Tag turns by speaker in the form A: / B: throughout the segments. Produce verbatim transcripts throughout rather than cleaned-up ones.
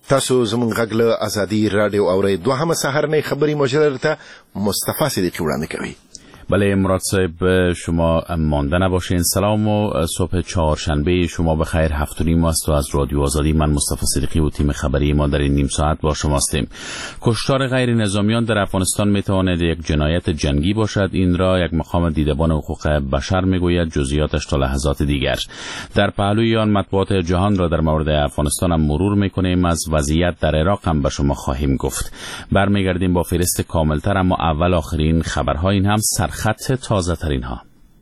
A: تاسو زموږ غږ له ازادي رادیو اورئ. دوهمه سهارنۍ خبري مجلل ته مصطفی صدیقی وړاندې کوي.
B: بله مراد صاحب، شما مانده نباشین. سلام و صبح چهارشنبه شما بخیر. هفت و نیم است و از رادیو آزادی من مصطفی صدیقی و تیم خبری ما در این نیم ساعت با شما هستیم. کشتار غیر نظامیان در افغانستان میتواند یک جنایت جنگی باشد. این را یک مقام دیدبان حقوق بشر میگوید. جزئیاتش تا لحظات دیگر. در پهلوی آن مطبوعات جهان را در مورد افغانستان هم مرور میکنیم. از وضعیت در عراق هم به شما خواهیم گفت. برمیگردیم با فهرست کاملتر، اما اول آخرین خبرها، این هم سر خط تازه ترین ها.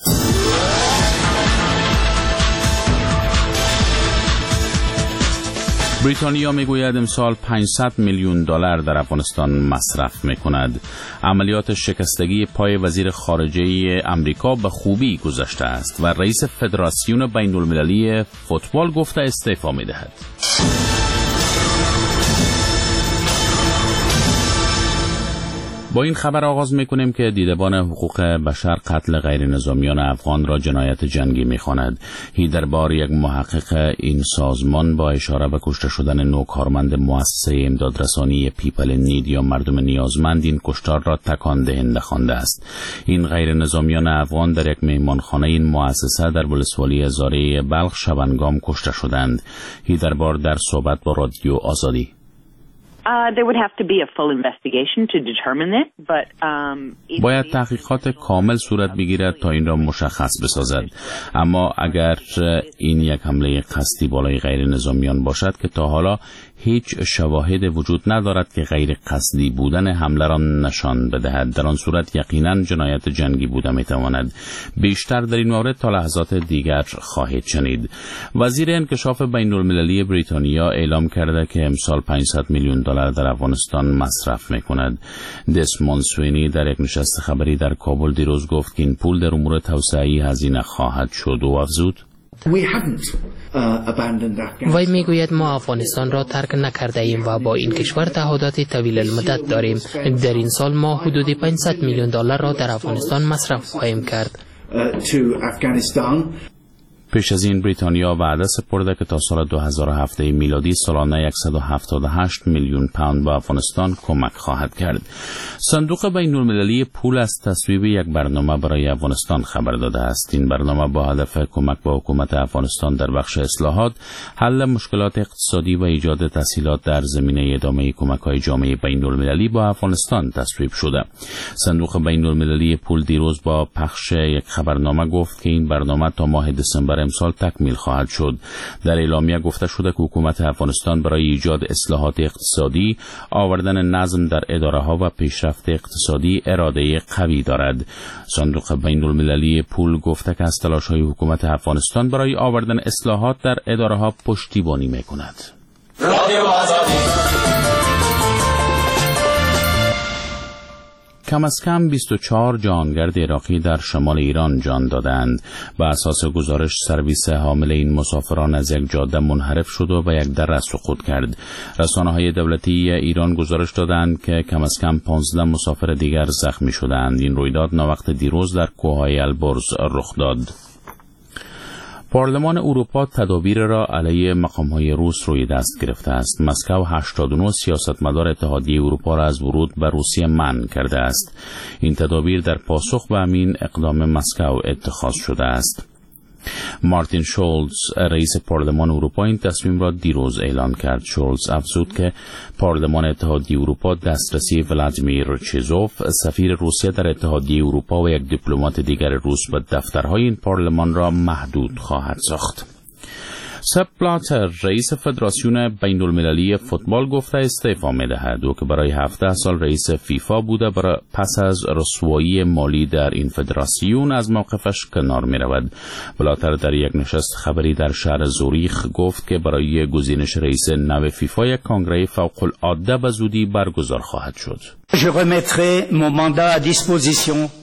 B: بریتانیا میگوید امسال پانصد میلیون دلار در افغانستان مصرف میکند. عملیات شکستگی پای وزیر خارجه امریکا به خوبی گذشته است و رئیس فدراسیون بین المللی فوتبال گفته استعفا میدهد. با این خبر آغاز میکنیم که دیدبان حقوق بشر قتل غیر نظامیان افغان را جنایت جنگی میخواند. هیدربار، یک محقق این سازمان، با اشاره به کشته شدن نو کارمند مؤسسه امدادرسانی پیپل نید یا مردم نیازمند، این کشتار را تکان دهنده خوانده است. این غیر نظامیان افغان در یک مهمانخانه این مؤسسه در ولسوالی زاره بلخ شبانگام کشته شدند. هیدربار در صحبت با رادیو آزادی:
C: Uh, there would have to be a full investigation to determine it, but um
B: باید تحقیقات کامل صورت بگیرد تا این را مشخص بسازد. اما اگر این یک حمله قصدی بالای غیر نظامیان باشد که تا حالا هیچ شواهد وجود ندارد که غیر قصدی بودن حمله را نشان بدهد، در آن صورت یقینا جنایت جنگی بوده میتواند. بیشتر در این مورد تا لحظات دیگر خواهید شنید. وزیر انکشاف بین المللی بریتانیا اعلام کرده که امسال پانصد میلیون دلار در افغانستان مصرف میکند. دسموند سوینی در یک نشست خبری در کابل دیروز گفت که این پول در امور توسعه‌ای هزینه خواهد شد و افزود:
D: وی میگوید ما افغانستان را ترک نکرده ایم و با این کشور تعهدات طویل المدت داریم. در این سال ما حدود پانصد میلیون دلار را در افغانستان مصرف خواهیم کرد.
B: پیش از این بریتانیا وعده سپرده که تا سال دو هزار و هفت میلادی سالانه صد و هفتاد و هشت میلیون پوند به افغانستان کمک خواهد کرد. صندوق بین المللی پول از تصویب یک برنامه برای افغانستان خبر داده است. این برنامه با هدف کمک به حکومت افغانستان در بخش اصلاحات، حل مشکلات اقتصادی و ایجاد تسهیلات در زمینه ادامه کمک‌های جامعه بین المللی با افغانستان تصویب شده. صندوق بین المللی پول دیروز با پخش یک خبرنامه گفت که این برنامه تا ماه دسامبر امسال تکمیل خواهد شد. در اعلامیه گفته شده که حکومت افغانستان برای ایجاد اصلاحات اقتصادی، آوردن نظم در اداره‌ها و پیشرفت اقتصادی اراده قوی دارد. صندوق بین المللی پول گفته که از تلاش‌های حکومت افغانستان برای آوردن اصلاحات در اداره‌ها پشتیبانی می‌کند. کم از کم بیست و چهار جهانگرد عراقی در شمال ایران جان دادند. بر اساس گزارش، سرویس حامل این مسافران از یک جاده منحرف شد و به یک دره سقوط کرد. رسانه‌های دولتی ایران گزارش دادند که کم از کم پانزده مسافر دیگر زخمی شدند. این رویداد ناوقت دیروز در کوههای البرز رخ داد. پارلمان اروپا تدابیر را علیه مقام‌های روس روی دست گرفته است. مسکو هشتاد و نه سیاستمدار اتحادیه اروپا را از ورود به روسیه منع کرده است. این تدابیر در پاسخ به همین اقدام مسکو اتخاذ شده است. مارتین شولز، رئیس پارلمان اروپا، این تصمیم را دیروز اعلان کرد. شولز افزود که پارلمان اتحادیه اروپا دسترسی ولادیمیر چیزوف، سفیر روسیه در اتحادیه اروپا، و یک دیپلمات دیگر روس به دفترهای این پارلمان را محدود خواهد ساخت. سپ بلاتر، رئیس فدراسیون بین المللی فوتبال، گفته استعفا می‌دهد. او که برای هفده سال رئیس فیفا بوده، برای پس از رسوایی مالی در این فدراسیون از موقفش کنار می‌رود. بلاتر در یک نشست خبری در شهر زوریخ گفت که برای گزینش رئیس نو فیفا یک کنگره فوق‌العاده به زودی برگزار خواهد شد.
E: Je remettrai mon mandat à disposition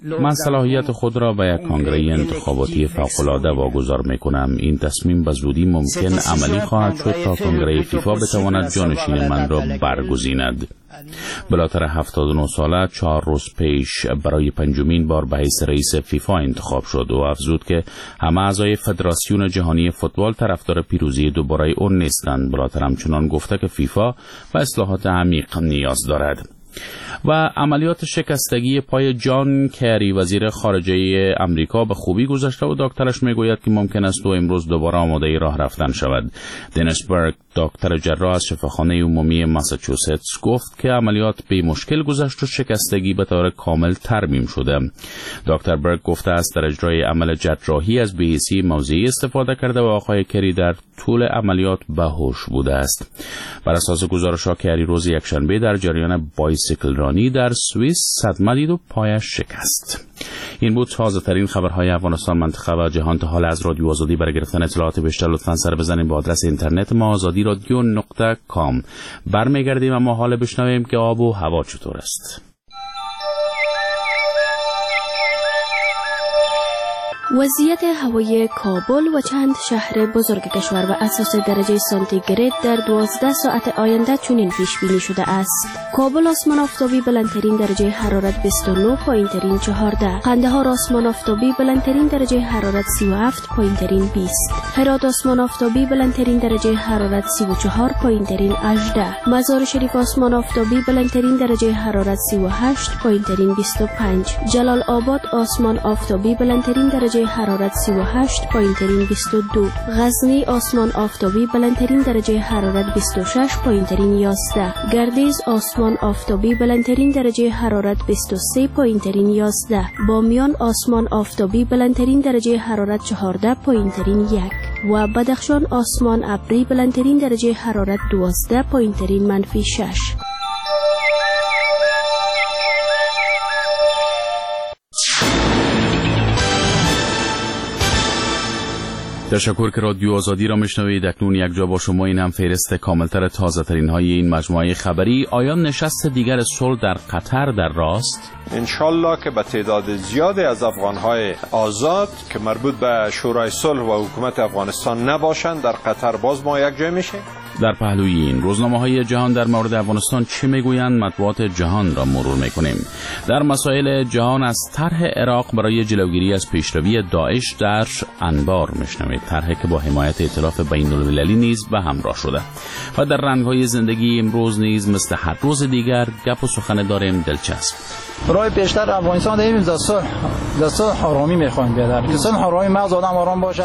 B: من صلاحیت خود را به یک کنگره انتخاباتی فوق‌العاده واگذار می‌کنم. این تصمیم به زودی ممکن عملی خواهد شد تا کنگره فیفا بتواند جانشین من را برگزیند. بلاتر هفتاد و نه ساله چهار روز پیش برای پنجمین بار به حیث رئیس فیفا انتخاب شد و افزود که همه اعضای فدراسیون جهانی فوتبال طرفدار پیروزی دوباره او نیستند. بلاتر همچنان گفته که فیفا به اصلاحات عمیق نیاز دارد. و عملیات شکستگی پای جان کری وزیر خارجه امریکا به خوبی گذشته و دکترش میگوید که ممکن است او امروز دوباره آماده راه رفتن شود. دنیس برگ دکتر جراح از شفاخانه عمومی ماساچوستس گفت که عملیات به مشکل گذشت و شکستگی به طور کامل ترمیم شده. دکتر برگ گفته است در اجرای عمل جراحی از بی‌حسی موضعی استفاده کرده و آقای کری در طول عملیات بی‌هوش بوده است. بر اساس گزارش‌ها کری روز یکشنبه در جریان بایسیکل رانی در سوئیس صدمه دید و پایش شکست. این بود تازه ترین خبرهای افغانستان، منطقه و جهان. تا حال از رادیو آزادی برای گرفتن اطلاعات بیشتر لطفاً سر بزنید به آدرس اینترنت ما آزادی رادیو نقطه کام. برمیگردیم اما حال بشنویم که آب و هوا چطور است.
E: وضعیت هوایی کابل و چند شهر بزرگ کشور و اساس درجه سانتیگراد در دوازده ساعت آینده چنین پیش بینی شده است. کابل آسمان آفتابی بلندترین درجه حرارت بیست و نه، پایینترین چهارده. قندهار آسمان آفتابی بلندترین درجه حرارت سی و هفت، پایینترین بیست. هرات آسمان آفتابی بلندترین درجه حرارت سی و چهار، پایینترین هجده. مزار شریف آسمان آفتابی بلندترین درجه حرارت سی و هشت، پایینترین بیست و پنج. جلال آباد آسمان آفتابی بلندترین درجه حرارت سی و هشت، پایینترین بیست و دو. غزنی آسمان آفتابی بلندترین درجه حرارت بیست و شش، پایینترین یازده. گردیز آسمان آفتابی بلندترین درجه حرارت بیست و سه، پایینترین یازده. بامیان آسمان آفتابی بلندترین درجه حرارت چهارده، پایینترین یک. و بدخشان آسمان ابری بلندترین درجه حرارت دوازده، پایینترین منفی شش.
B: تشکر که رادیو آزادی را میشنوید. اکنون یک جا با شما این هم فهرست کاملتر تازه ترین های این مجموعه خبری. آیا نشست دیگر صلح در قطر در راست؟
F: انشالله که به تعداد زیادی از افغانهای آزاد که مربوط به شورای صلح و حکومت افغانستان نباشند در قطر باز ما یک جای میشه.
B: در پهلوی این روزنامه های جهان در مورد افغانستان چه میگویند مطبوعات جهان را مرور میکنیم. در مسائل جهان از طرح عراق برای جلوگیری از پیشروی داعش در انبار میشنوید، طرحی که با حمایت ائتلاف بین المللی نیز به همراه شده. و در رنگ‌های زندگی امروز نیز مثل هر روز دیگر گپ و سخن داریم دلچسب.
G: برای پیشتر افغانستان داریم دستور دستور حرامی میخوایم بیادر که صلح حرامی مغز آدم آرام باشه.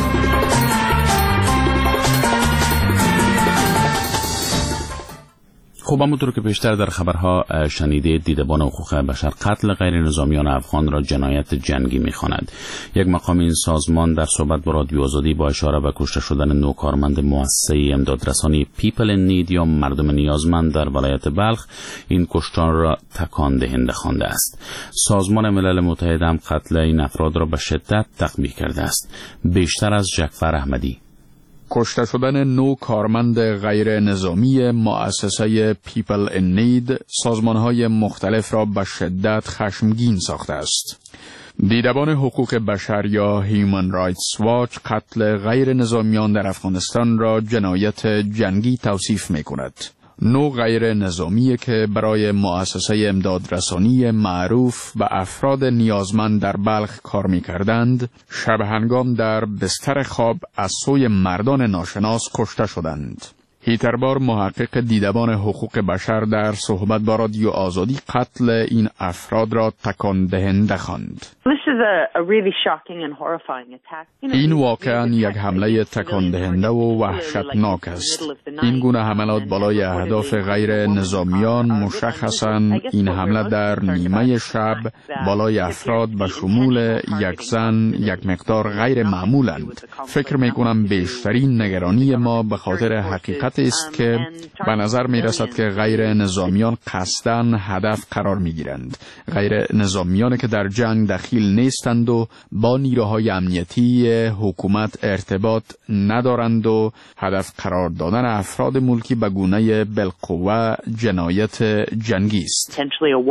B: خب همونطور که پیشتر در خبرها شنیده، دیدبان حقوق بشر قتل غیر نظامیان افغان را جنایت جنگی می‌خواند. یک مقام این سازمان در صحبت با رادیو آزادی با اشاره به کشته شدن نو کارمند مؤسسه امدادرسانی پیپل ان نید یا مردم نیازمند در ولایت بلخ این کشتار را تکان دهنده خوانده است. سازمان ملل متحد هم قتل این افراد را به شدت تقبیح کرده است. بیشتر از جعفر احمدی.
H: کشته شدن نو کارمند غیر نظامی مؤسسه پیپل ان نید سازمان‌های مختلف را به شدت خشمگین ساخته است. دیدبان حقوق بشر یا هیومن رایتس واچ قتل غیر نظامیان در افغانستان را جنایت جنگی توصیف می‌کند. نو غیر نظامی که برای مؤسسه امدادرسانی معروف به افراد نیازمند در بلخ کار می کردند، شب هنگام در بستر خواب از سوی مردان ناشناس کشته شدند. هیتربار محقق دیدبان حقوق بشر در صحبت با رادیو آزادی قتل این افراد را تکان دهنده خواند. این واقعا یک حمله تکان دهنده و وحشتناک است. این گونه حملات بالای اهداف غیر نظامیان، مشخصاً این حمله در نیمه شب بالای افراد به شمول یک زن یک مقدار غیر معمولند. فکر می کنم بیشترین نگرانی ما به خاطر حقیقت است که به نظر می رسد که غیر نظامیان قصداً هدف قرار می گیرند. غیر نظامیانی که در جنگ دخیل نیستند و با نیروهای امنیتی حکومت ارتباط ندارند و هدف قرار دادن افراد ملکی به گونه بالقوه جنایت جنگی است.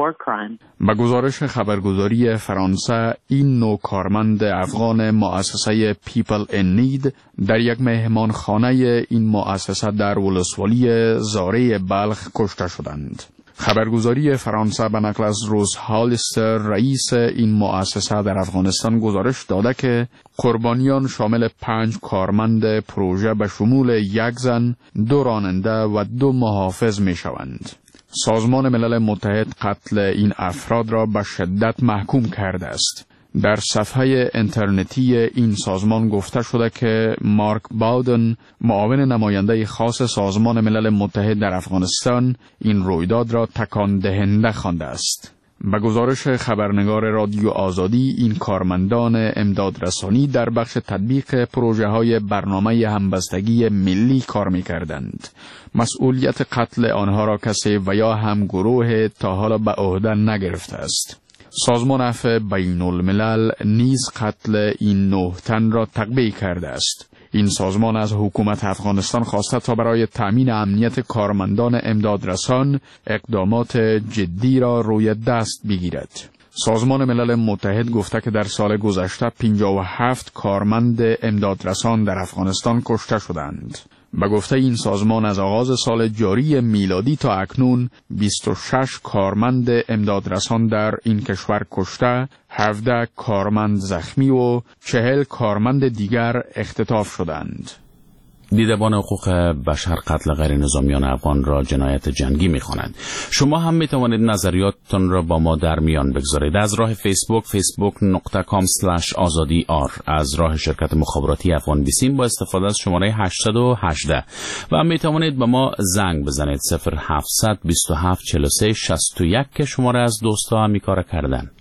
H: با گزارش خبرگزاری فرانسه، این نوع کارمند افغان مؤسسه پیپل ان نید در یک مهمانخانه این مؤسسه در ولسوالی زاره بلخ کشته شدند. خبرگزاری فرانسه به نقل از روز هالستر، رئیس این مؤسسه در افغانستان، گزارش داده که قربانیان شامل پنج کارمند پروژه به شمول یک زن، دو راننده و دو محافظ می شوند. سازمان ملل متحد قتل این افراد را به شدت محکوم کرده است. در صفحه اینترنتی این سازمان گفته شده که مارک باودن، معاون نماینده خاص سازمان ملل متحد در افغانستان، این رویداد را تکان دهنده خوانده است. به گزارش خبرنگار رادیو آزادی، این کارمندان امدادرسانی در بخش تطبیق پروژه های برنامه همبستگی ملی کار می کردند. مسئولیت قتل آنها را کسی و یا هم گروه تا حالا به عهده نگرفته است. سازمان عفو بین الملل نیز قتل این نه تن را تقبیح کرده است. این سازمان از حکومت افغانستان خواسته تا برای تأمین امنیت کارمندان امدادرسان اقدامات جدی را روی دست بگیرد. سازمان ملل متحد گفته که در سال گذشته پنجاه و هفت کارمند امدادرسان در افغانستان کشته شدند. به گفته این سازمان از آغاز سال جاری میلادی تا اکنون بیست و شش کارمند امدادرسان در این کشور کشته، هفده کارمند زخمی و چهل کارمند دیگر اختطاف شدند.
B: دیدبان حقوق بشر قتل غیر نظامیان افغان را جنایت جنگی می‌خوانند. شما هم می‌توانید نظریاتتان را با ما در میان بگذارید. از راه فیسبوک facebook dot com slash azadi r، از راه شرکت مخابراتی افغان بیسیم با استفاده از شماره هشتصد و هجده و هم می‌توانید به ما زنگ بزنید صفر هفتصد بیست و هفت چهل و سه شصت و یک که شماره از دوستا هم کار کردن.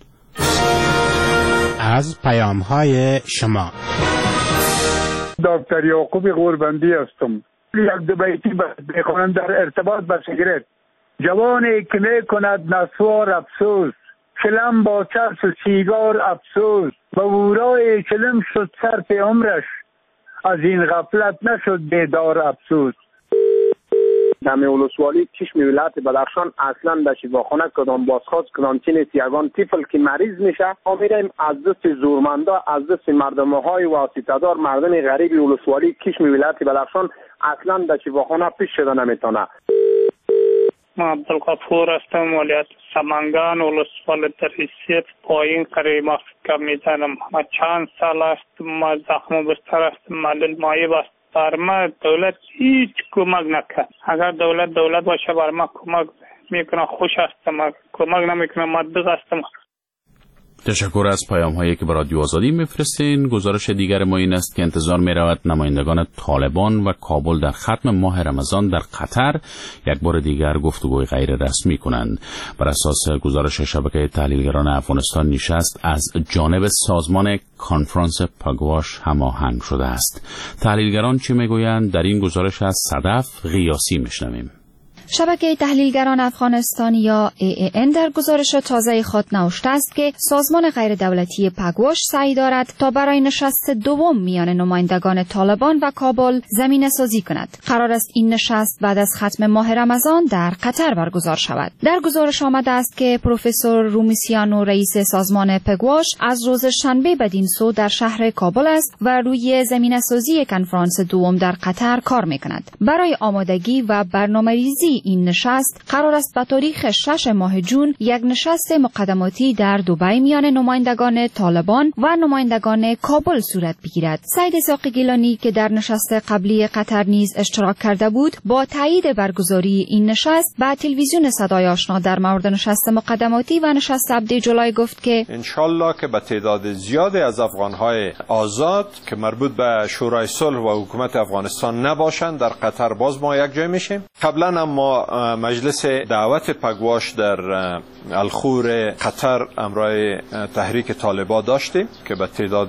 I: از پیام‌های شما
J: دکتر یعقوب غوربندی هستم. یک دو بیتی بخوانم در ارتباط با سیگرت. جوانی که می کند نسوار افسوس، چلم با چرس و سیگار افسوس، و ورای چلم شد صرف عمرش، از این غفلت نشد بیدار افسوس.
K: دم ولسوالی چشم ولایت بدخشان اصلا در شفاخانه کدام بازخواست کدام چی نیست. یگان طفل که مریض میشه ما میریم از دست زورمندا، از دست مردمهای واسطه‌دار، مردم غریب ولسوالی چشم ولایت بدخشان اصلا در شفاخانه پیش شده نمیتونه.
L: ما عبدالغفور هستم، ولایت سمنگان، ولسوالی ترسیت پایین قریب افکا میزنم. ما چند سال است ما زخم بستر است، معلل مایب است. بر ما دولت هیچ کمک نکرد. اگر دولت دولت باشه بر ما کمک میکنه خوش هستم، کمک نمیکنه مدد هستم.
B: تشکر از پیام هایی که به رادیو آزادی میفرستین. گزارش دیگر ما این است که انتظار می رود نمایندگان طالبان و کابل در ختم ماه رمضان در قطر یک بار دیگر گفتگوی غیر رسمی کنند. بر اساس گزارش شبکه تحلیلگران افغانستان نشست از جانب سازمان کنفرانس پگواش هماهنگ شده است. تحلیلگران چی میگویند؟ در این گزارش از صدف غیاسی میشنویم.
M: شبکه تحلیلگران افغانستان یا ای ای ان در گزارش تازه خود نوشته است که سازمان غیر دولتی پگواش سعی دارد تا برای نشست دوم میان نمایندگان طالبان و کابل زمینه سازی کند. قرار است این نشست بعد از ختم ماه رمضان در قطر برگزار شود. در گزارش آمده است که پروفسور رومیسیانو رئیس سازمان پگواش از روز شنبه بدین سو در شهر کابل است و روی زمینه سازی کنفرانس دوم در قطر کار میکند. برای آمادگی و برنامه‌ریزی این نشست قرار است به تاریخ شش ماه جون یک نشست مقدماتی در دبی میان نمایندگان طالبان و نمایندگان کابل صورت بگیرد. سعید اسحاق گیلانی که در نشست قبلی قطر نیز اشتراک کرده بود، با تایید برگزاری این نشست به تلویزیون صدای آشنا در مورد نشست مقدماتی و نشست هفده جولای گفت که
F: انشالله که به تعداد زیادی از افغانهای آزاد که مربوط به شورای صلح و حکومت افغانستان نباشند در قطر باز ما یک جای میشیم. قبلا هم ما اما مجلس دعوت پگواش در الخور قطر امرای تحریک طالبان داشتیم که به تعداد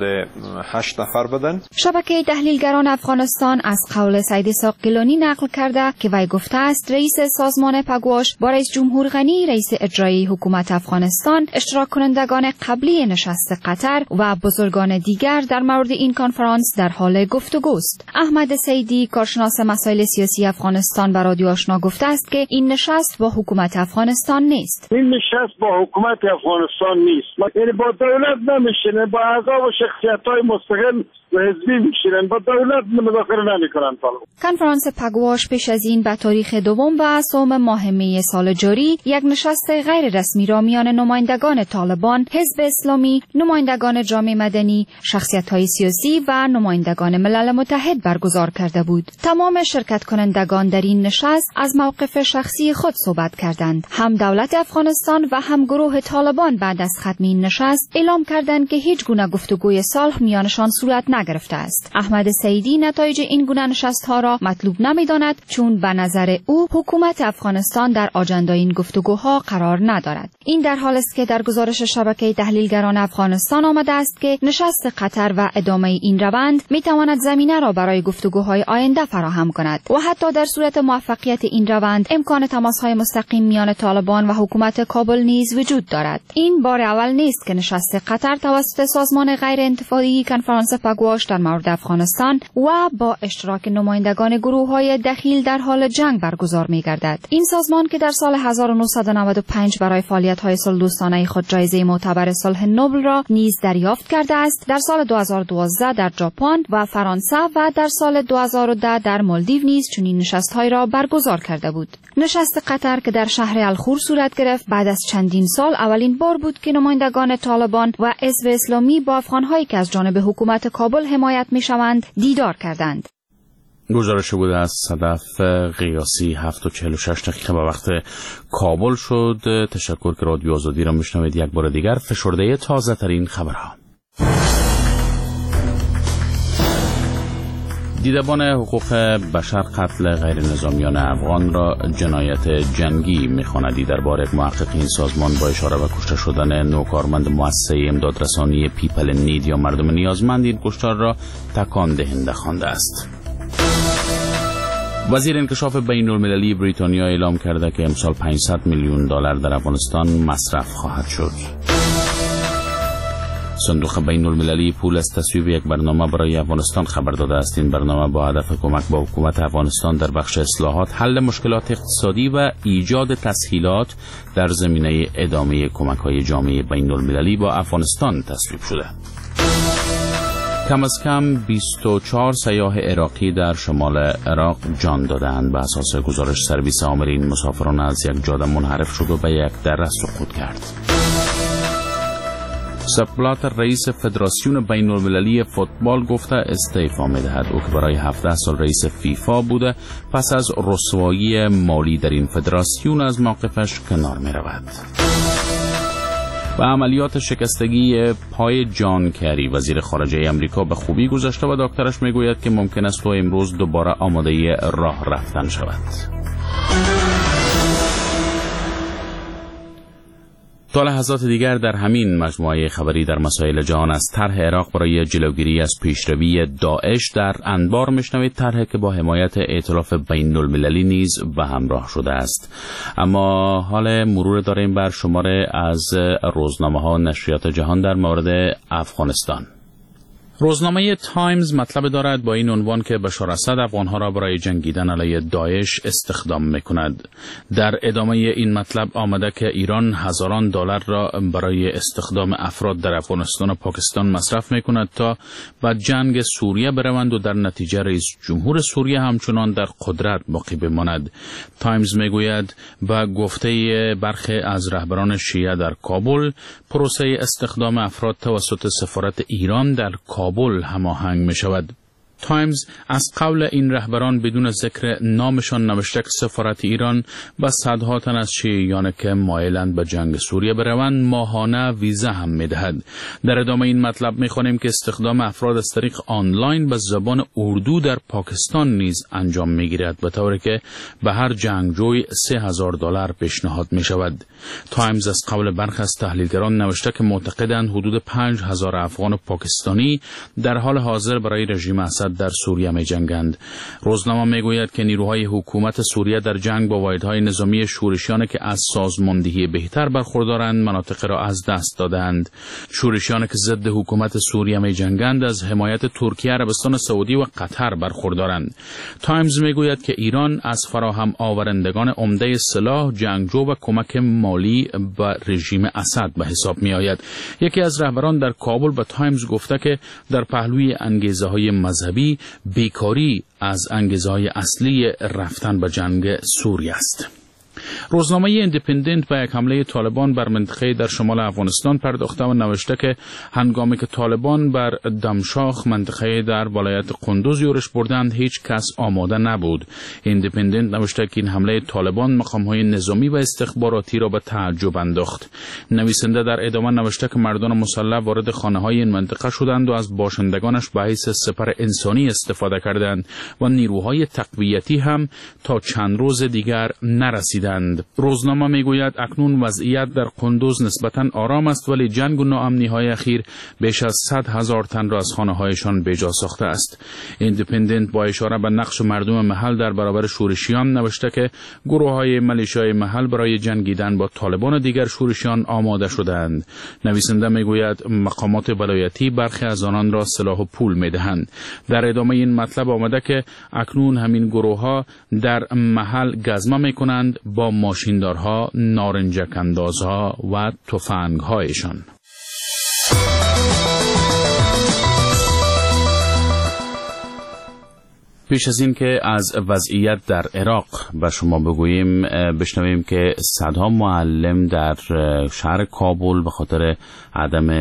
F: هشت نفر بودند.
M: شبکه تحلیلگران افغانستان از قول سید اسحاق گیلانی نقل کرده که وی گفته است رئیس سازمان پگواش با رئیس جمهور غنی رئیس اجرایی حکومت افغانستان، اشتراک کنندگان قبلی نشست قطر و بزرگان دیگر در مورد این کنفرانس در حال گفتگوست. احمد سیدی کارشناس مسائل سیاسی افغانستان به رادیو آشنا گفته است که این نشست با حکومت افغانستان نیست.
N: این نشست با حکومت افغانستان نیست. یعنی با دولت نمیشینه، با اعضا و شخصیت‌های مستقل و حزبی میشینن، با دولت مذاکره نمیکنن.
M: کنفرانس پگواش پیش از این به تاریخ دوم و سوم ماه می سال جاری یک نشست غیر رسمی را میان نمایندگان طالبان، حزب اسلامی، نمایندگان جامعه مدنی، شخصیت‌های سیاسی و نمایندگان ملل متحد برگزار کرده بود. تمام شرکت کنندگان در این نشست از موقف شخصی خود صحبت کردند. هم دولت افغانستان و هم گروه طالبان بعد از ختم این نشست اعلام کردند که هیچ گونه گفتگوی صلح میانشان صورت نگرفته است. احمد سیدی نتایج این گونه نشست‌ها را مطلوب نمی‌داند چون به نظر او حکومت افغانستان در آجندای این گفتگوها قرار ندارد. این در حالی است که در گزارش شبکه تحلیلگران افغانستان آمده است که نشست قطر و ادامه این روند می‌تواند زمینه را برای گفتگوهای آینده فراهم کند و حتی در صورت موفقیت این روند امکان تماس‌های مستقیم میان طالبان و حکومت کابل نیز وجود دارد. این بار اول نیست که نشست قطر توسط سازمان غیر انتفاعی کنفرانس پگواش در مورد افغانستان و با اشتراک نمایندگان گروه‌های دخیل در حال جنگ برگزار می‌گردد. این سازمان که در سال هزار و نهصد و نود و پنج برای فعالیت‌های صلح‌دوستانه خود جایزه معتبر صلح نوبل را نیز دریافت کرده است، در سال دو هزار و دوازده در ژاپن و فرانسه و در سال دو هزار و ده در مالدیو نیز چنین نشست‌هایی را برگزار کرده بود. نشست قطر که در شهر الخور صورت گرفت بعد از چندین سال اولین بار بود که نمایندگان طالبان و حزب اسلامی با افغان‌هایی که از جانب حکومت کابل حمایت می‌شوند دیدار کردند.
B: گزارش بود از صدف قیاسی. هفت و چهل و شش دقیقه به وقت کابل شد. تشکر که رادیو آزادی را میشنوید. یک بار دیگر فشرده تازه ترین خبرها. دیدبان حقوق بشر قتل غیر نظامیان افغان را جنایت جنگی می‌خواند. درباره محقق این سازمان با اشاره به کشته شدن نوکارمند مؤسسه امدادرسانی پیپل نید یا مردم نیازمند این کشتار را تکان دهنده خوانده است. وزیر انکشاف بین المللی بریتانیا اعلام کرده که امسال پانصد میلیون دلار در افغانستان مصرف خواهد شد. صندوق بین المللی پول از تصویب یک برنامه برای افغانستان خبر داده است. این برنامه با هدف کمک به حکومت افغانستان در بخش اصلاحات، حل مشکلات اقتصادی و ایجاد تسهیلات در زمینه ادامه کمک‌های جامعه بین المللی با افغانستان تصویب شده. کم از کم بیست و چهار سیاح عراقی در شمال عراق جان دادند. به اساس گزارش سرویس آمرین مسافران از یک جاده منحرف شد و به یک دره سقوط کرد. سپ بلاتر رئیس فدراسیون بین المللی فوتبال گفته استعفا می‌دهد. او که برای هفده سال رئیس فیفا بوده پس از رسوایی مالی در این فدراسیون از موقفش کنار می‌رود. و عملیات شکستگی پای جان کری وزیر خارجه امریکا به خوبی گذشته و دکترش میگوید که ممکن است او امروز دوباره آماده راه رفتن شود. تا لحظات دیگر در همین مجموعه خبری در مسائل جهان از طرح عراق برای جلوگیری از پیشروی داعش در انبار میشنوید. طرحی که با حمایت ائتلاف بین المللی نیز به همراه شده است. اما حال مرور داریم بر شماره از روزنامه‌ها نشریات جهان در مورد افغانستان. روزنامه تایمز مطلب دارد با این عنوان که بشار اسد افغانها را برای جنگیدن علیه داعش استخدام میکند. در ادامه این مطلب آمده که ایران هزاران دلار را برای استخدام افراد در افغانستان و پاکستان مصرف میکند تا به جنگ سوریه بروند و در نتیجه رئیس جمهور سوریه همچنان در قدرت باقی بماند. تایمز میگوید با گفته برخی از رهبران شیعه در کابل، پروسه استخدام افراد توسط سفارت ایران در کابل هماهنگ می شود. تایمز از قول این رهبران بدون ذکر نامشان نوشته که سفارت ایران به صدها تن از شیعیان که مایلند به جنگ سوریه بروند ماهانه ویزا هم میدهد. در ادامه این مطلب میخوانیم که استخدام افراد از طریق آنلاین به زبان اردو در پاکستان نیز انجام میگیرد، به طوری که به هر جنگجوی سه هزار دلار پیشنهاد میشود. تایمز از قول برخی از تحلیلگران نوشته که معتقدند حدود پنج هزار افغان پاکستانی در حال حاضر برای رژیم اسد در سوریه می جنگند. روزنامه می گوید که نیروهای حکومت سوریه در جنگ با واحدهای نظامی شورشیان که از سازماندهی بهتر برخوردارند مناطق را از دست دادند. شورشیان که ضد حکومت سوریه می جنگند از حمایت ترکیه، عربستان سعودی و قطر برخوردارند. تایمز می گوید که ایران از فراهم آورندگان عمده سلاح، جنگجو و کمک مالی به رژیم اسد به حساب می آید. یکی از رهبران در کابل به تایمز گفته که در پهلوی انگیزه های مذهبی بیکاری از انگیزه های اصلی رفتن به جنگ سوریه است. روزنامه ایندیپندنت به یک حمله طالبان بر منطقه در شمال افغانستان پرداخته و نوشته که هنگامی که طالبان بر دمشاق منطقه در ولایت قندوز یورش بردند هیچ کس آماده نبود. ایندیپندنت نوشته که این حمله طالبان مقام‌های نظامی و استخباراتی را به تعجب انداخت. نویسنده در ادامه نوشته که مردان مسلح وارد خانه‌های این منطقه شدند و از باشندگانش به حیث سپر انسانی استفاده کردند و نیروهای تقویتی هم تا چند روز دیگر نرسیدند. روزنامه میگوید اکنون وضعیت در قندوز نسبتاً آرام است، ولی جنگ و ناامنی‌های اخیر بیش از صد هزار تن را از خانه‌هایشان بجا ساخته است. ایندیپندنت با اشاره به نقش مردم محل در برابر شورشیان نوشته که گروه‌های ملیشیای محل برای جنگیدن با طالبان و دیگر شورشیان آماده شدند. نویسنده میگوید مقامات ولایتی برخی از آنان را سلاح و پول میدهند. در ادامه این مطلب آمده که اکنون همین گروه‌ها در محل گزمه میکنند با ماشیندارها، نارنجک اندازها و تفنگ‌هایشان. پیش از این که از وضعیت در عراق به شما بگوییم، بشنویم که صدها معلم در شهر کابل به خاطر عدم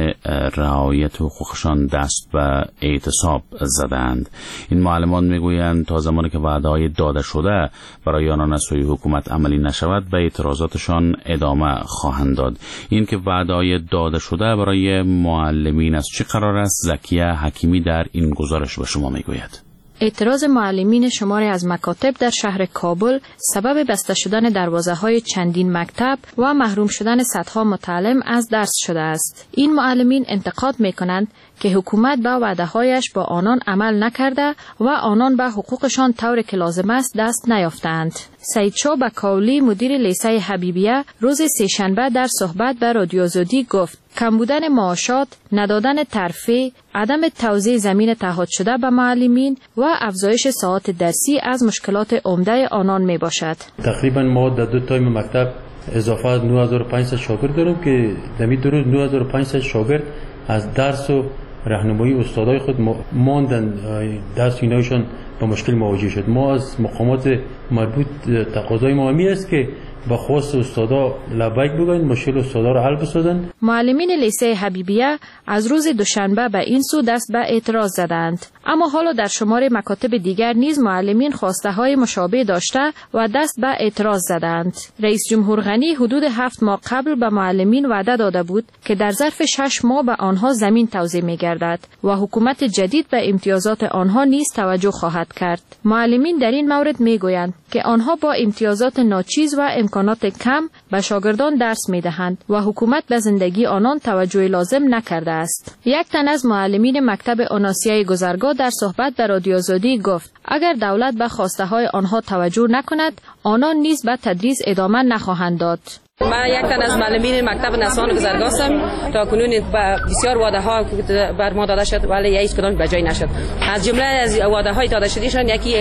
B: رعایت حقوقشان دست به اعتصاب زدند. این معلمان میگویند تا زمانی که وعده‌های داده شده برای آنان از سوی حکومت عملی نشود به اعتراضاتشان ادامه خواهند داد. این که وعده‌های داده شده برای معلمین از چه قرار است، زکیه حکیمی در این گزارش به شما میگوید.
O: اعتراض معلمین شماری از مکاتب در شهر کابل سبب بسته شدن دروازه‌های چندین مکتب و محروم شدن صدها متعلم از درس شده است. این معلمین انتقاد می‌کنند که حکومت به وعده‌هایش با آنان عمل نکرده و آنان به حقوقشان طوری که لازم است دست نیافتند. سعید شاه بکاولی مدیر لیسه حبیبیه روز سه‌شنبه در صحبت به رادیو آزادی گفت کم بودن معاشات، ندادن ترفیع، عدم توزیع زمین تعهد شده به معلمین و افزایش ساعات درسی از مشکلات عمده آنان می باشد.
P: تقریبا ما در دو تایم مکتب اضافه از نه هزار و پانصد شاگرد داریم که در این دو روز نه هزار و پانصد شاگرد از درس و راهنمایی استادای خود ماندن، درس اینایشان با مشکل مواجه شد. ما از مقامات مربوط تقاضای ما همی است که با خواست استادا لبیک بگوین، مشکل استادا را حل بسازند.
O: معلمین لیسه حبیبیه از روز دوشنبه به این سو دست به اعتراض زدند، اما حالا در شمار مکاتب دیگر نیز معلمین خواسته های مشابه داشته و دست به اعتراض زدند. رئیس جمهور غنی حدود هفت ماه قبل به معلمین وعده داده بود که در ظرف شش ماه به آنها زمین توزیع می گردد و حکومت جدید به امتیازات آنها نیز توجه خواهد کرد. معلمین در این مورد می گویند که آنها با امتیازات ناچیز و امکانات کم به شاگردان درس می دهند و حکومت به زندگی آنان توجه لازم نکرده است. یک تن از معلمین مکتب آناسیای گذرگاه در صحبت به رادیو آزادی گفت اگر دولت به خواسته های آنها توجه نکند، آنان نیز به تدریس ادامه نخواهند داد.
Q: من یک تن از معلمین مکتب نسوان گذرگاه هستم. تا کنون بسیار وعده ها بر ما داده شد ولی هیچ کدام به جای نشد. از جمله از وعده های داده شدهشان یکی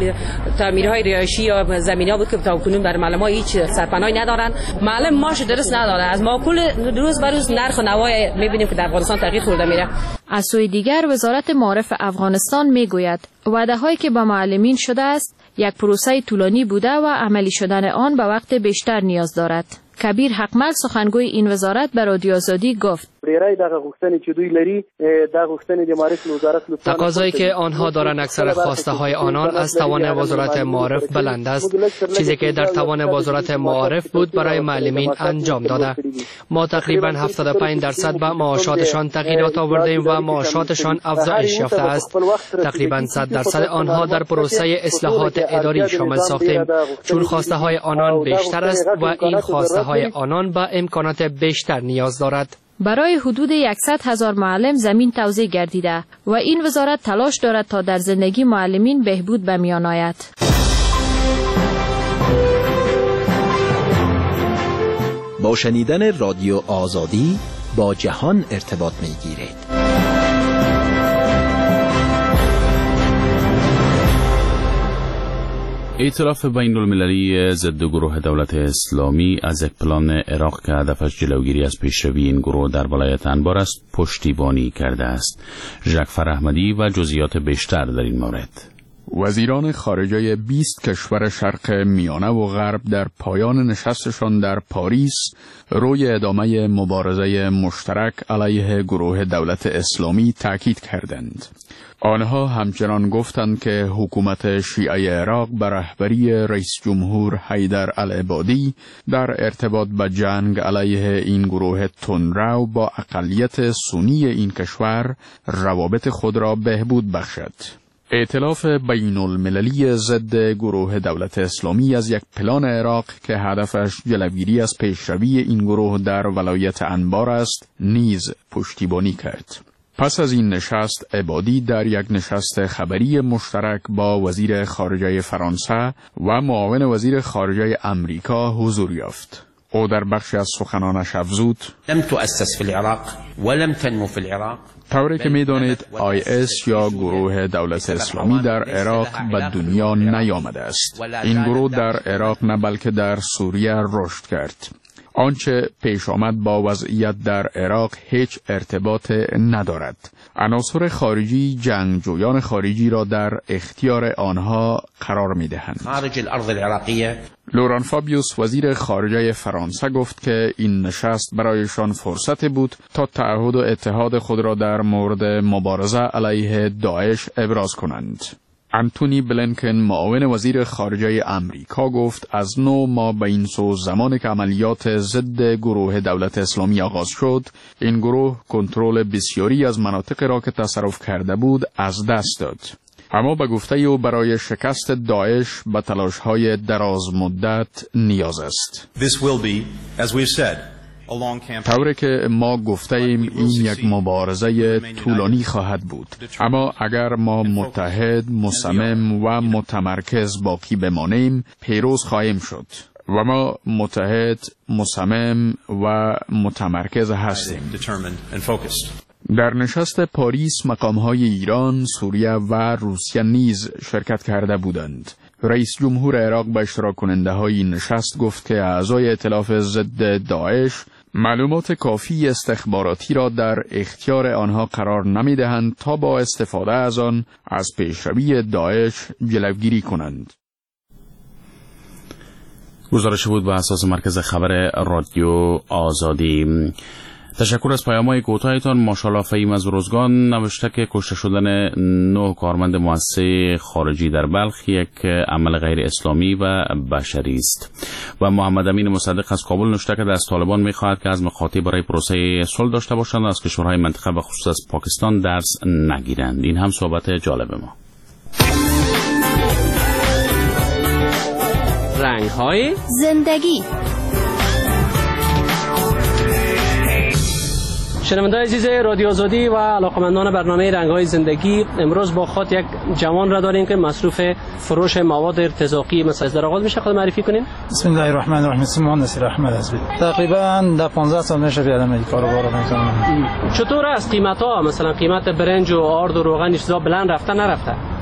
Q: تعمیرهای رهایشی یا زمینی بود که تا کنون بر معلم ها هیچ سرپناهی ندارن. معلم ماش درست نداره. از ما کل روز بر روز نرخ و نوای میبینیم که در افغانستان تغییر خورده میره.
O: از سوی دیگر وزارت معارف افغانستان میگوید وعده هایی که با معلمین شده است یک پروسه طولانی بوده و عملی شدن آن به وقت بیشتر نیاز دارد. کبیر حقمل سخنگوی این وزارت به رادیو آزادی گفت:
R: ریرای دغه غوښتنې چې دوی لري د غوښتنې د معرف وزارت لطفا
D: تقاضایی که آنها دارند اکثر خواسته های آنان از توان وزارت معارف بلند است. چیزی که در توان وزارت معارف بود برای معلمین انجام داده. ما تقریبا هفتاد و پنج درصد به معاشاتشان تغییرات آوردیم و معاشاتشان افزایش یافته است. تقریبا صد درصد آنها در پروسه اصلاحات اداری شامل ساختیم، چون خواسته های آنان بیشتر است و این خواسته های آنان به امکانات بیشتر نیاز دارد.
O: برای حدود صد هزار معلم زمین توزیع گردیده و این وزارت تلاش دارد تا در زندگی معلمین بهبود به میان آید.
S: با شنیدن رادیو آزادی با جهان ارتباط می گیرید.
B: ائتلاف بین المللی ضد گروه دولت اسلامی از یک پلان عراق که هدفش جلوگیری از پیشروی این گروه در ولایت انبار است پشتیبانی کرده است. ژاکفر احمدی و جزئیات بیشتر در این مورد.
H: وزیران خارجه بیست کشور شرق میانه و غرب در پایان نشستشان در پاریس روی ادامه مبارزه مشترک علیه گروه دولت اسلامی تاکید کردند. آنها همچنان گفتند که حکومت شیعه عراق به رهبری رئیس جمهور حیدر العبادی در ارتباط به جنگ علیه این گروه تندرو با اقلیت سنی این کشور روابط خود را بهبود بخشد. ائتلاف بین المللی ضد گروه دولت اسلامی از یک پلان عراق که هدفش جلوگیری از پیشروی این گروه در ولایت انبار است نیز پشتیبانی کرد. پس از این نشست عبادی در یک نشست خبری مشترک با وزیر خارجه فرانسه و معاون وزیر خارجه امریکا حضور یافت. او در بخشی از سخنانش افزود:
T: لم تؤسس في العراق ولم تنمو في العراق.
H: طوری که می دانید آی اس یا گروه دولت اسلامی در عراق به دنیا نیامده است. این گروه در عراق نه بلکه در سوریه رشد کرد. آنچه پیش آمد با وضعیت در عراق هیچ ارتباط ندارد. عناصر خارجی جنگجویان خارجی را در اختیار آنها قرار می دهند.
T: خارج الارض العراقیه.
H: لوران فابیوس وزیر خارجه فرانسه گفت که این نشست برایشان فرصت بود تا تعهد و اتحاد خود را در مورد مبارزه علیه داعش ابراز کنند. انتونی بلینکن معاون وزیر خارجه امریکا گفت از نو ما به این سو زمان که عملیات ضد گروه دولت اسلامی آغاز شد این گروه کنترل بسیاری از مناطق را که تصرف کرده بود از دست داد. اما به گفته او برای شکست داعش به تلاش‌های دراز مدت نیاز است.
U: This will be, as we've said,
H: طوری که ما گفته ایم این یک مبارزه طولانی خواهد بود، اما اگر ما متحد، مصمم و متمرکز باقی بمانیم پیروز خواهیم شد و ما متحد، مصمم و متمرکز هستیم. در نشست پاریس مقام‌های ایران، سوریه و روسیه نیز شرکت کرده بودند. رئیس جمهور عراق به اشتراک کننده های نشست گفت که اعضای ائتلاف ضد داعش معلومات کافی استخباراتی را در اختیار آنها قرار نمی دهند تا با استفاده از آن از پیشروی داعش جلوگیری کنند.
B: گزارش بود به اساس مرکز خبر رادیو آزادی. تشکر از پیام‌های کوتاهتان. ماشاءالله فهیم از روزگان نوشته که کشته شدن نه کارمند مؤسسه خارجی در بلخ یک عمل غیر اسلامی و بشری است. و محمد امین مصدق از کابل نوشته که از طالبان می‌خواهد که از مخاطی برای پروسه صلح داشته باشند و از کشورهای منطقه و خصوص از پاکستان درس نگیرند. این هم صحبت جالب ما.
V: رنگ‌های
E: زندگی.
V: شنونده‌های عزیز رادیو آزادی و علاقمندان برنامه رنگ‌های زندگی، امروز با خود یک جوان را داریم که مصروف فروش مواد ارتزاقی مثل در آغاز میشه. خود معرفی کنیم.
G: بسم الله الرحمن الرحیم. اسم مهندس رحمت هست. تقریبا در پانزده سال میشه بیادم این کارو رو میکنم.
V: چطور است قیمت‌ها؟ مثلا قیمت برنج و آرد و روغن چیزا بلند رفته نرفته؟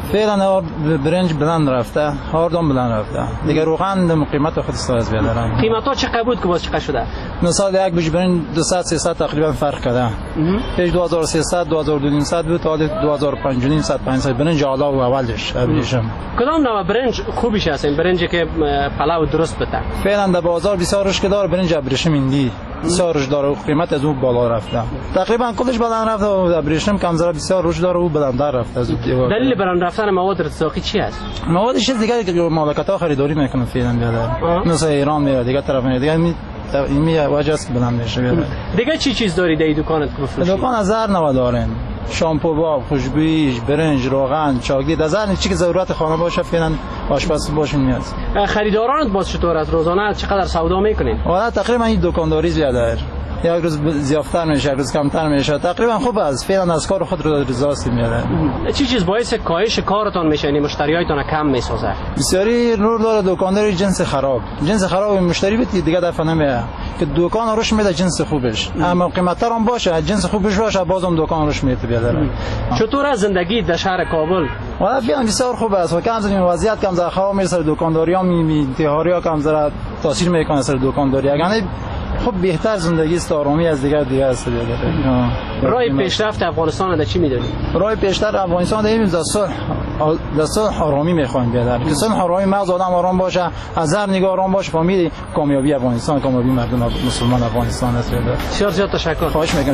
G: فعلا برنج بلند رفته، هاردون بلند رفته. دیگه روغن قیمت خود استفاده بیادرم.
V: قیمت ها چقدر بود که باز چقدر شده؟
G: مثلا یک بوش برنج دویست سیصد تقریبا فرق کرده. پیش دو هزار و سیصد دو هزار و دویست بود تا دو هزار و پانصد پنجصد برنج اعلا و اولش ابریشم.
V: کدام نوع برنج خوبیش هست؟ این برنجی که پلاو درست بده.
G: فعلا در بازار بسیار رشد داره برنج ابریشم ایندی. بسیار رشد داره و قیمت از اون بالا رفته. تقریبا کلش بلند رفته و ابریشم کم ذره بسیار رشد داره و بلندتر رفته از اون.
V: دلیل بلند رفتن مواد ارتزاقی چی است؟
G: موادش دیگه که مملکت‌ها خریداری میکنن فعلا بیادر. مثل ایران میاد دیگه طرف میاد دیگه می این وجه است که بلند میشه بیادر.
V: دیگه چی چیز داری در دکانت که بفروشی؟
G: دکان از هر نوع دارن. شامپو، باب، خوشبویی، برنج، روغن، چاگی، از هر چیزی که ضرورت خانه باشه فعلا آشپز باشین میاد.
V: خریدارانت باز چطور است؟ روزانه چقدر سودا میکنین؟
G: والا تقریبا این دکانداری زیاده. یک روز زیادتر میشه، یک روز کمتر میشه. تقریبا خوب است. فعلا از کار خود رو رضاست میاد.
V: چی چیز باعث کاهش کارتان میشه؟ یعنی مشتریایتان کم میسازه؟
G: بسیاری نور داره دکانداری جنس خراب. جنس خراب مشتری بیت دیگه دفعه نمیاد. که دکان روش میده جنس خوبش. اما قیمت هم باشه، جنس خوبش باشه بازم دکان روش میاد بیاد.
V: چطور از زندگی در شهر کابل؟
G: والا فعلا بسیار خوب است. و کم از این وضعیت کم زره خراب میشه، دکانداری ها می انتحاری ها کم زره تاثیر میکنه سر دکانداری. یعنی خب بهتر زندگی است، آرامی از دیگر دیگه است دیگه.
V: راه پیشرفت افغانستان در چی میدونی؟
G: راه پیشرفت افغانستان در این دستور دستور آرامی میخوایم بیاد. که صلح آرامی مغز آدم آرام باشه، از هر نگاه آرام باشه، فهمید کامیابی افغانستان، کامیابی مردم مسلمان افغانستان است.
V: بسیار زیاد تشکر.
G: خواهش میکنم.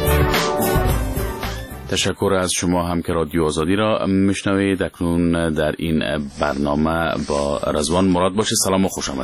B: تشکر از شما هم که رادیو آزادی را میشنوید. اکنون در این برنامه با رضوان مراد باشه. سلام و خوش آمدید.